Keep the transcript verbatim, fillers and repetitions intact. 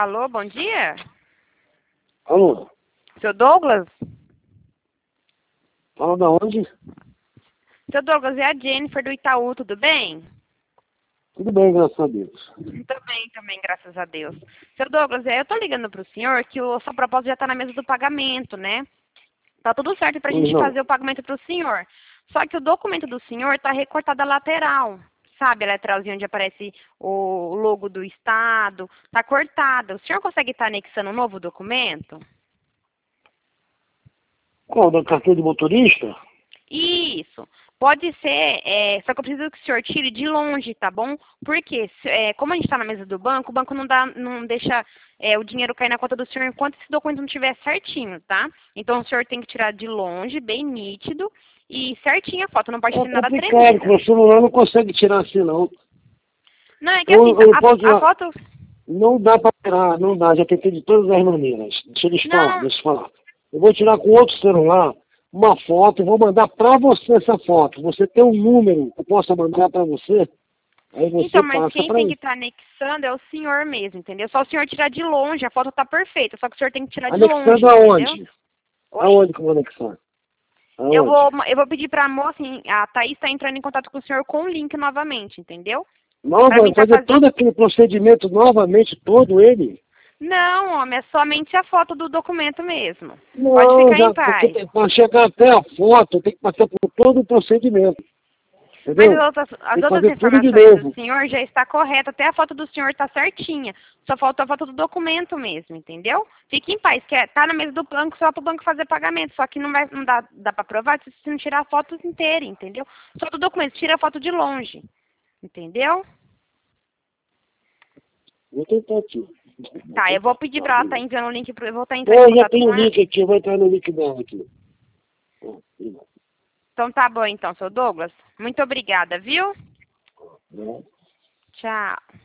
Alô, bom dia? Alô? Seu Douglas? Fala da onde? Seu Douglas, é a Jennifer do Itaú, tudo bem? Tudo bem, graças a Deus. Tudo bem também, graças a Deus. Seu Douglas, é, eu tô ligando pro senhor que o sua proposta já tá na mesa do pagamento, né? Tá tudo certo pra Pois gente não. fazer o pagamento pro senhor. Só que o documento do senhor tá recortado a lateral. Sabe, a lateralzinha onde aparece o logo do estado, tá cortada. O senhor consegue estar anexando um novo documento? Qual? Da carteira de motorista? Isso. Pode ser, é, só que eu preciso que o senhor tire de longe, tá bom? Porque, se- é, como a gente está na mesa do banco, o banco não, dá, não deixa é, o dinheiro cair na conta do senhor enquanto esse documento não estiver certinho, tá? Então o senhor tem que tirar de longe, bem nítido, e certinho a foto, não pode É ter nada complicado, com tremida. o celular não consegue tirar assim, não. Não, é que Eu, assim, eu posso... a, a foto... Não dá pra tirar, não dá. Já tentei de todas as maneiras. Deixa eles falar, Não, deixa eu falar. Eu vou tirar com outro celular uma foto, vou mandar pra você essa foto. Você tem um número que eu possa mandar pra você, aí você então, mas passa quem pra tem que mim. estar anexando é o senhor mesmo, entendeu? Só o senhor tirar de longe, a foto tá perfeita, só que o senhor tem que tirar de longe, Anexando entendeu? aonde? Oxi. Aonde que eu vou anexar? Eu Aonde? vou, eu vou pedir pra moça, assim, a Thaís está entrando em contato com o senhor com o link novamente, entendeu? Pra Nova, mim tá fazer fazendo... todo aquele procedimento novamente, todo ele? Não, homem, é somente a foto do documento mesmo. Pode Não, ficar em já, porque paz. tem- para chegar até a foto, tem que passar por todo o procedimento, Mas entendeu? as outras, as Tem que outras fazer tudo de informações do novo. senhor já está correta, até a foto do senhor está certinha. Só falta a foto do documento mesmo, entendeu? Fique em paz, que é, tá na mesa do banco só para o banco fazer pagamento, só que não, vai, não dá, dá para provar se você não tirar a foto inteira, entendeu? Só do documento, tira a foto de longe, entendeu? Vou tentar aqui. Vou Tá, eu vou tentar. pedir Tá, pra ela estar beleza. enviando o link, pro- eu vou estar entrando em Pô, já contato tem o com ela. link aqui, eu vou entrar no link dela aqui. Ó, obrigado. Então tá bom então, seu Douglas. Muito obrigada, viu? Né? Tchau.